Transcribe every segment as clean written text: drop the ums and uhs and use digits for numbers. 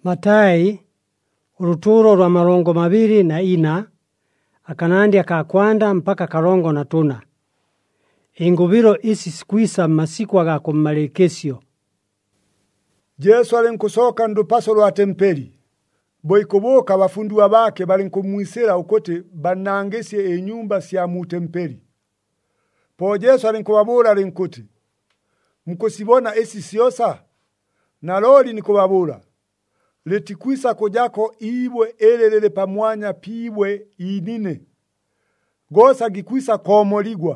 Matai uruturo rwa 24 akanandi akakwanda mpaka karongo na tuna. Ingubiro isi sikwisa masiku aga kummalekesyo. Yesu alinkusoka ndupaso lwa tempeli. Boikuboka bafundiwa bake balinkumwisira ukote banangesye enyumba sya mu tempeli. Po Yesu alinkubabura alinkuti, mukosibona esi syosa? Na loli nikubabura. Letikwisa kujako ibwe elelele pamwanya pibwe inine. Gosa gikwisa komoligwa.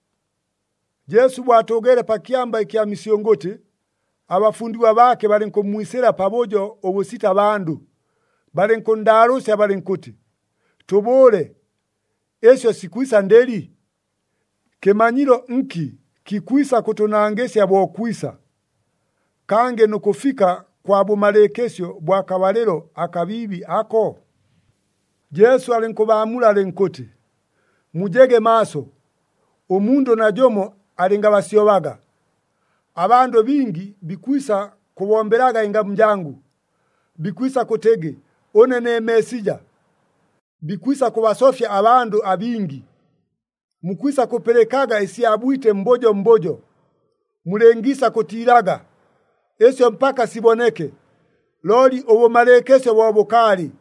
Yesu bwatogere pakiamba ikia misiongote, abafundiwa bake balinkumwisira pabojo obusita bandu. Balinkundarusya balinkuti, tubule, esyo sikwisa ndeli. Kemanyiro nki kikwisa kutunangesya bokwisa. Kange nukufika kwa bumalekesyo bwa kabalero akabibi ako. Yesu alinkubamula alinkuti, mujege maso, omundo na jomo alingabasyobaga. Abandu bingi bikwisa kubomberaga inga mjangu. Bikwisa kutege, onene mesija. Bikwisa kubasofya abandu abingi. Mukwisa kupelekaga isi abuite mbojo mbojo. Mulengisa kutiraga. Esyo mpaka siboneke. Loli obumalekesyo bwabukali.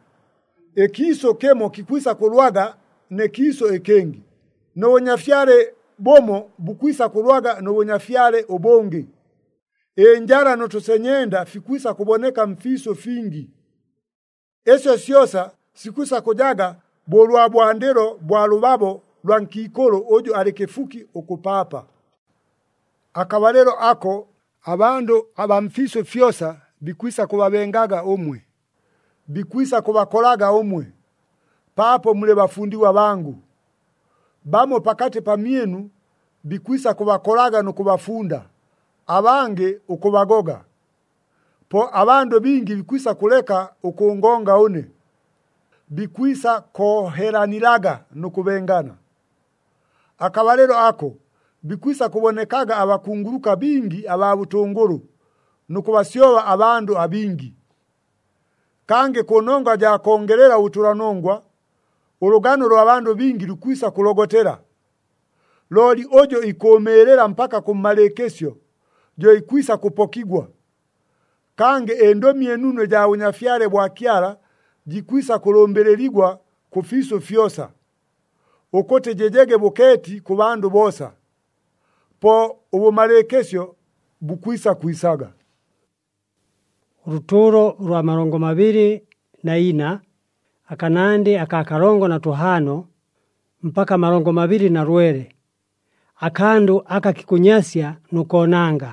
Ekiso kemo kikwisa kulwaga ne kiso ekengi. Nobonyafyale bomo bukwisa kulwaga nobonyafyale obonge. Enjara notusenyenda fikwisa kuboneka mfiso fingi. Esyo syosa sikwisa kujaga bolwa bwandero bwa lubabo lwa nkikolo ojo alekefuki okupapa. Akabalero ako abandu abamfiso fyosa bikwisa kubabengaga omwe. Bikwisa kubakolaga omwe. Papo mule bafundiwa bangu. Bamo pakati pamienu bikwisa kubakolaga no kubafunda. Abange ukubagoga. Po abandu bingi bikwisa kuleka ukungonga one. Bikwisa koheraniraga no kubengana. Akabalero ako bikwisa kubonekaga abakunguruka bingi ababutunguru no kubasyoba abandu abingi. Kange kononga ja kongerera uturanongwa urugano rw'abandu bingi rukwisa kulogotera. Loli ojo ikomerera mpaka kumalekesyo jo ikwisa kupokigwa. Kange endomi enuno ja unyafyale bwa kiara jikwisa kulombereligwa kufiso fyosa. Okote jejege buketi ku bandu bosa. Po ubumalekesyo bukwisa kwisaga. Uruturo rwa 24 akanandi akakarongo na tuhano mpaka 22 akandu akakikunyasya nukonanga.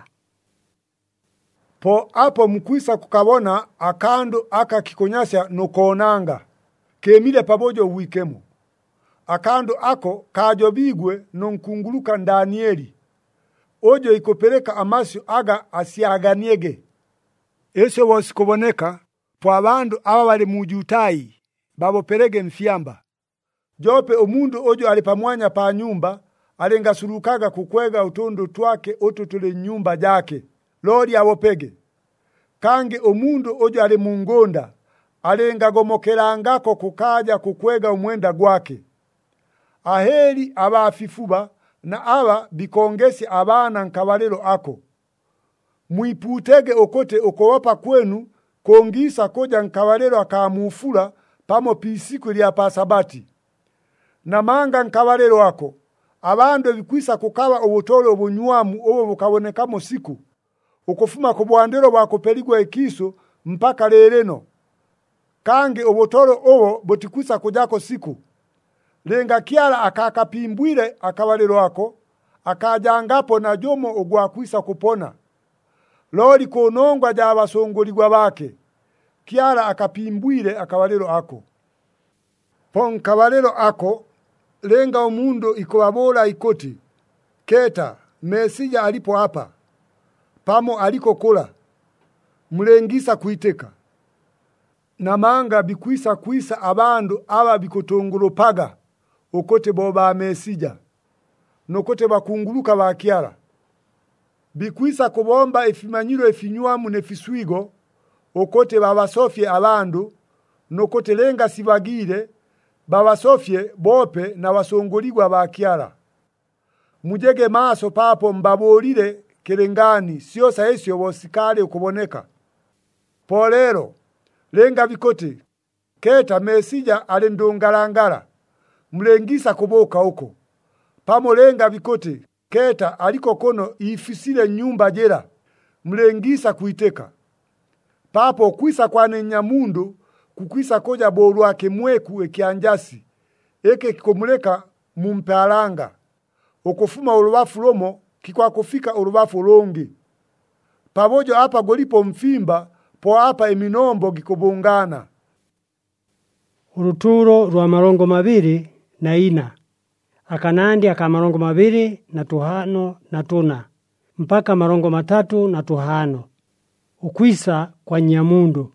Po apo mkwisa kukabona akandu akakikunyasya nukonanga. Kemile pabojo uwikemo. Akandu ako kajobigwe nunkunguluka Danieli. Ojo ikopeleka amasyo aga asiaganyege. Esyo wosikuboneka po abandu aba bali mujutayi babopelege mfyamba. Jope omundu ojo alipamwanya pa nyumba alengasurukaga kukwega utondo twake ototole nyumba jake. Loli abopege. Kange omundu ojo ali mungonda alengagomokerangako kukaja kukwega umwenda gwake. Aheri abafifuba na aba bikongesi abana nkabalero ako. Muiputege okote okowapa kwenu kongisa koja nkabalero akamufula pamo pisiku lya pasabati. Na manga nkabalero ako. Abandu bikwisa kukawa obutolo obunywamu obo bukabonekamo siku. Ukufuma kubwandero bwakopeligwa ekiso mpaka leleno. Kange obutolo obo botikwisa kujako siku. Lenga kiala akakapimbwile akabalero ako. Akajangapo na jomo ogwakwisa kupona. Loli konongwa ja basongoligwa bake. Kiala akapimbwile akabalero ako. Pon kabalero ako. Lenga omundo ikowabola ikoti. Keta, mesija alipo hapa. Pamo aliko kola. Mulengisa kuiteka. Namanga bikwisa kwisa abandu aba bikotongolopaga. Okote boba mesija. Nokote bakunguluka bakiara. Bikwisa kubomba efimanyiro efinywamu nefiswigo. okote babasofye abandu, nokote lenga sibagire, babasofye bope na basongoligwa bakyala. Mujege maaso papo mbabolire kelengani siosa esyo bosikale okuboneka. Polero, lenga bikote, keta mesija alendongalangala, mlengisa kuboka huko. Pamo lenga bikote, keta aliko kono ifisile nyumba jera, mlengisa kuiteka. Papo kwisa kwane Nyamundu, kukwisa koja bolwake mweku ekianjasi, eke kikomuleka mumpalanga. Okufuma urubafu lomo, kikwa kufika urubafu longi. Pamojo hapa golipo mfimba, po hapa eminombo gikobongana. Uruturo rwa marongo mabiri na ina. Akanandi aka marongo mabiri na tuhano na tuna. Mpaka marongo matatu na tuhano. Ukwisa kwa Nyamundu.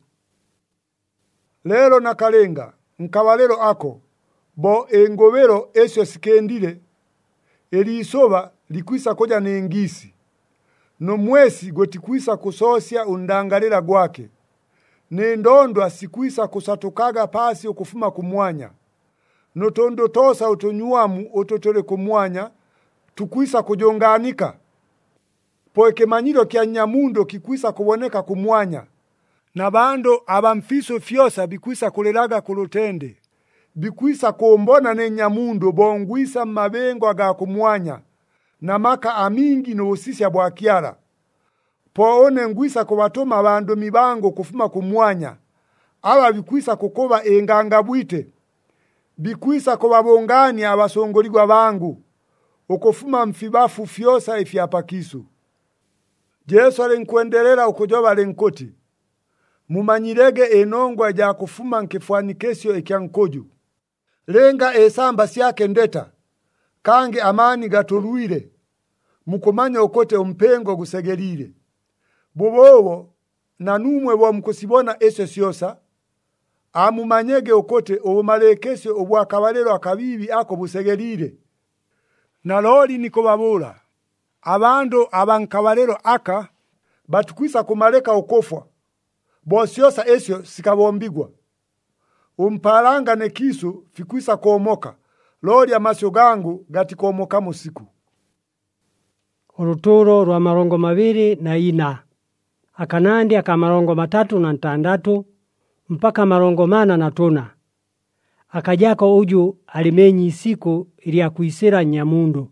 Lelo na kalenga, nkabalero ako, bo engobero esyo sikendile, eliisoba likwisa koja nengisi. No mwesi gotikwisa kusosya undangalira gwake. Nendondwa sikwisa kusatukaga pasi okufuma kumwanya. No tondo tosa utonyuamu ototole kumwanya, tukwisa kujonganika. Poeke manyiro kia Nyamundo kikwisa kuboneka kumwanya. Na bando abamfiso fyosa bikwisa kulelaga kulutende. Bikwisa kuombona ne Nyamundo bongwisa mabengo aga kumwanya. Na maka amingi no usisya bwakiara. Poone ngwisa kubatoma bando mibango kufuma kumwanya. Aba bikwisa kukoba enganga bwite. Bikwisa kubabongani abasongoligwa bangu. Okufuma mfibafu fyosa ifyapakisu. Jesu alinkuendelela ukujoba lenkoti. Mumanyirege enongwa ja kufuma nkifwanikesyo ekyankoju. Lenga esamba syake ndeta. Kange amani gatuluire. Mukumanya okote umpengo gusegelire. Bobowo na numwe wa mkusibona esyo syosa. Amumanyege okote obumalekesyo obwakabalero akabibi ako busegelire. Na loli nikobabula. Abando abankabalero aka batukwisa kumaleka okofwa. Bosyosa esyo sikabombigwa. Umpalanga ne kisu fikwisa komoka. Loli amasyo gangu gati komoka musiku. Uruturo rwa marongo mabiri na ina. Akanandi aka marongo matatu na ntandatu. Mpaka marongo mana na tuna. Akajako uju alimenyi isiku ili akuisira Nyamundu.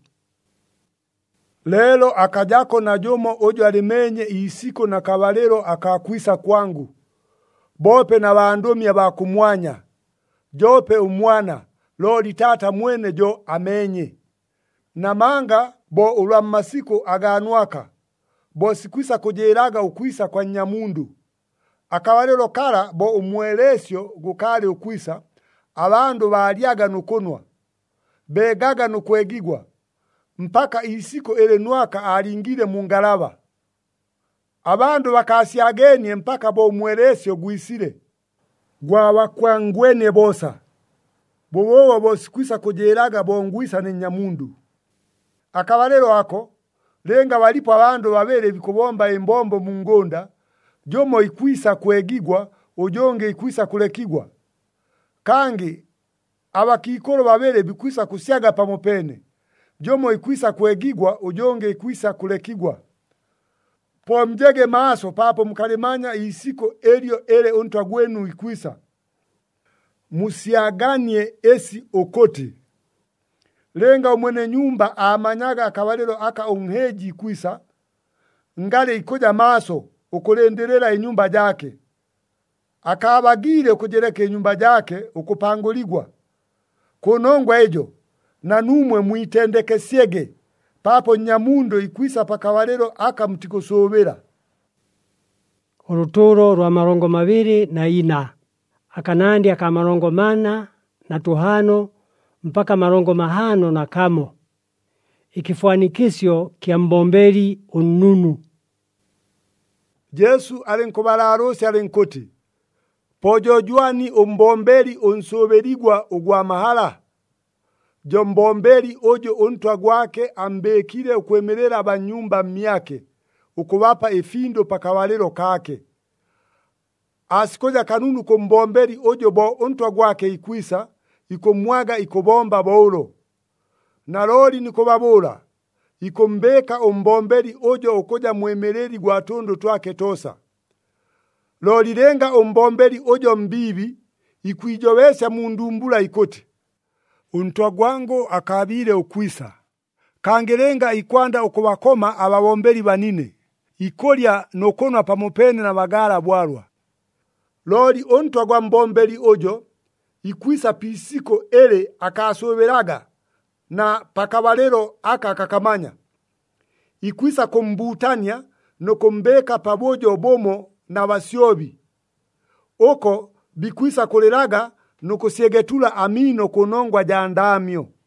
Lelo akajako na jomo ojo alimenye isiko na kabalero akakwisa kwangu. Bope na baandomi ya bakumwanya. Jope umwana, loli tata mwene jo amenye. Na manga bo ulammasiko aganuaka. Bo sikwisa kujeraga ukwisa kwa Nyamundu. Akabalero kara bo umwelesyo gukale ukwisa. Abando baaliaga nukunwa. Begaga nukwegigwa. Mpaka isiko elenwaka alingire mungalaba. Abando bakasyagenie mpaka bo mwelesyo guisire. Gwawa kwa ngwene bosa. Bowowa bosikwisa kujeraga bongwisa ne Nyamundu. Akabalero ako, lenga walipo abando babere bikubomba embombo mungonda, jomo ikwisa kwegigwa, ujonge ikwisa kulekigwa. Kangi, abakikolo babere bikwisa kusyaga pamopene. Jomo ikwisa kwegigwa, ujonge ikwisa kulekigwa. Po mjege maaso papo mkalimanya isiko elio ele ontwa gwenu ikwisa. Musiaganie esi okote. Lenga umwene nyumba amanyaga akabalero aka unheji ikwisa. Ngale ikoja maaso ukulendelela inyumba jake. Akabagire ukujereke inyumba jake ukupanguligwa. Kunongwa ejo na numwe muitendeke siege. Papo Nyamundo ikwisa pakabalero aka mtikosobera. Uruturo rwa marongo mabiri na ina. Akanandi aka marongo mana na tuhano mpaka marongo mahano na kamo. Ikifuanikisyo kia mbombeli ununu. Jesu alinkubala arosi alinkoti. Pojo juani umbombeli unsoberigwa ugwa mahala. Jombombeli ojo untwa gwake ambekile ukwemerera abanyumba myake. Ukubapa efindo pakabalero kake. asikoja kanunu kumbomberi ojo bo untwa gwake ikwisa, ikumwaga ikubomba boulo. Na loli nikubabula, ikumbeka umbomberi ojo ukoja mwemereri gwa tundu twake tosa. Loli lenga umbomberi ojo mbibi, ikwijowesha mundumbula ikote. Untwa gwangu akabile ukwisa. Kangelenga ikwanda ukubakoma ababomberi banine. Ikolya nokonwa pamopene na bagala bwalwa. Loli untwa gwa mbomberi ojo, ikwisa pisiko ele akasoberaga na pakabalero akakamanya. Ikwisa kumbutanya no kumbeka pabojo bomo na basyobi. Oko bikwisa kulelaga no kusyegetula amino kunongwa jandamyo.